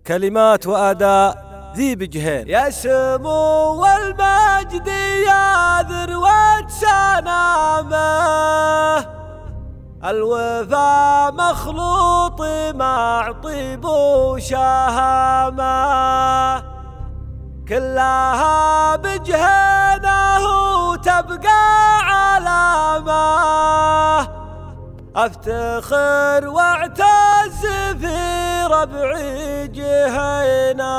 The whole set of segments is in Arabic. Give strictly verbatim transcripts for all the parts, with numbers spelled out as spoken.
كلمات وأداء ذي بجهين. يا سمو والمجد يا ذروة سنامه، الوفا مخلوط مع طيب وشهامه، كلها بجهينه وتبقى علامه. افتخر واعتز في ربعي جهينه،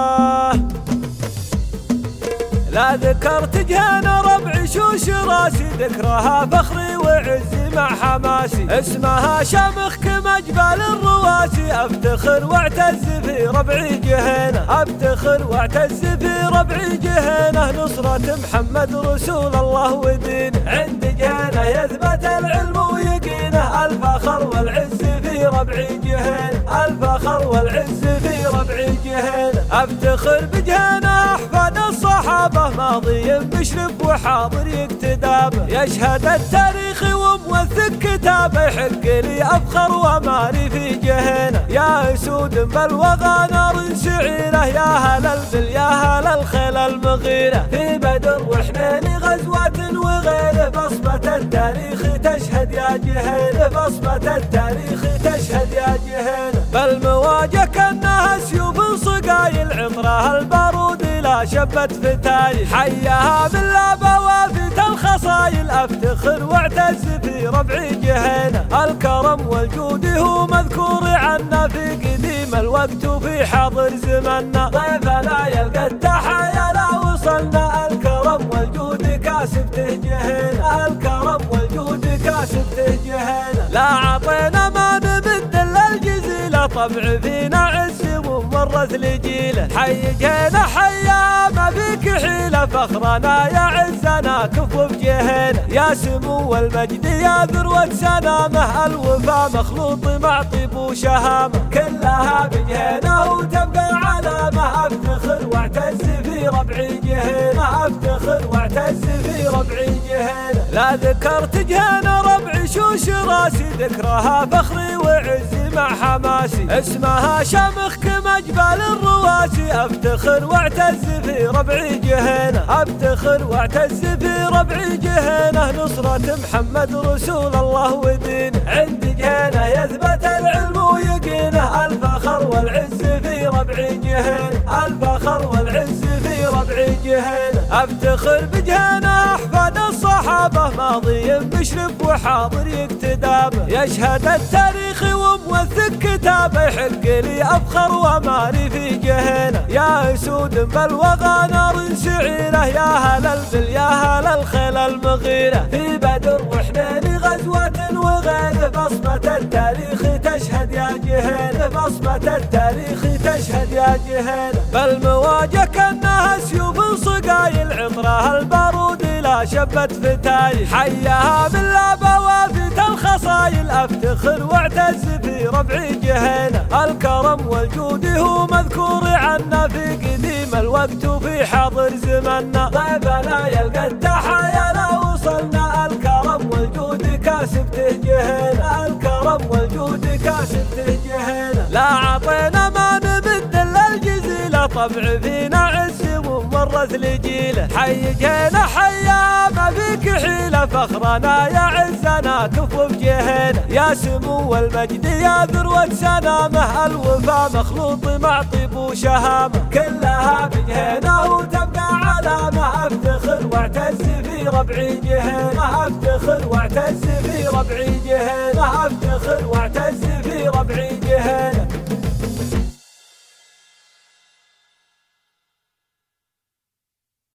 لا ذكرت جهينه ربعي شوش راسي، ذكرها فخري وعزي مع حماسي، اسمها شامخ كما جبال الرواسي. افتخر واعتز في ربعي جهينه، افتخر واعتز في ربعي جهينه، نصرة محمد رسول الله ودينه، عند جهينه يثبت العلم ويقينه، الفخر والعز في ربعي جهينه، الفخر والعز في ربعي جهينه. افتخر بجهينه احفاد الصحابه، ماضي مشرف وحاضر يقتدى به، يشهد التاريخ وموثق كتابه، يحق لي افخر ومالي في جهينه. يا اسود بالوغى نار سعيره، يا هل البل يا هل الخيل المغيره، في بدر وحنين غزوات وغيره، بصمه التاريخ تشهد يا جهينه، بصمه التاريخ تشهد يا جهينه. بالمواجه كانها سيوف صقايل، عطرها البارود لا شبت فتايل، حياها بالله بوافيت الخصايل. افتخر واعتز في ربعي جهينه، الكرم والجود هو مذكور عنا، في قديم الوقت وفي حاضر زمنا، ضيفنا يلقى التحايا لا وصلنا، الكرم والجود كاسبته جهينه، الكرم والجود كاسبته جهينه. لا عطينا ما نمد الا الجزيله، طبع فينا عز ومورث لجيله، حي جهينه حيا ما فيك حيله، فخرنا يا عزنا كفو بجهينه. يا سمو المجد يا ذروة سنامه، الوفا مخلوط مع طيب وشهامه، كلها بجهينه وتبقى علامه. افتخر واعتز في ربعي جهينه، افتخر واعتز في ربعي جهينه، لا ذكرت جهينه ربعي شوش راسي، ذكرها فخري وعزي مع حماسي، اسمها شامخ كما جبال الرواسي. افتخر واعتز في ربعي جهينه، افتخر واعتز في ربعي جهينه، نصرة محمد رسول الله ودينه، عند جهينه يثبت العلم ويقينه، الفخر والعز في ربعي جهينه، الفخر والعز في ربعي جهينه. افتخر بجهينه احفاد الصحابه، ماضي مشرف وحاضر يقتدى به، يشهد التاريخ وموثق كتابه، يحق لي افخر ومالي في جهينه. يا اسود بالوغى نار سعيره، يا هل البل يا هل الخيل المغيره، في بدر وحنين غزوات وغيره، بصمه التاريخ تشهد يا جهينه، بصمه التاريخ تشهد يا جهينه. بالمواجه كانها سيوف صقايل، عطرها البارود لا شبت فتايل، حياها بالله بوافيت الخصايل. افتخر واعتز في ربعي جهينه، الكرم والجود هو مذكور عنا، في قديم الوقت وفي حاضر زمنا، ضيفنا يلقى التحايا لا وصلنا، الكرم والجود كاسبته جهينه، الكرم والجود كاسبته جهينه. لا عطينا ما نمد الا الجزيله، طبع فينا عز ومورث لجيله، حي جهينه حيا ما فيك حيله، فخرنا يا عزنا كفو بجهينه. يا سمو المجد يا ذروة سنامه، الوفا مخلوط مع طيب وشهامه، كلها بجهينه وتبقى علامه. افتخر واعتز في ربعي جهينه، افتخر واعتز في ربعي جهينه، افتخر واعتز في ربعي جهينه.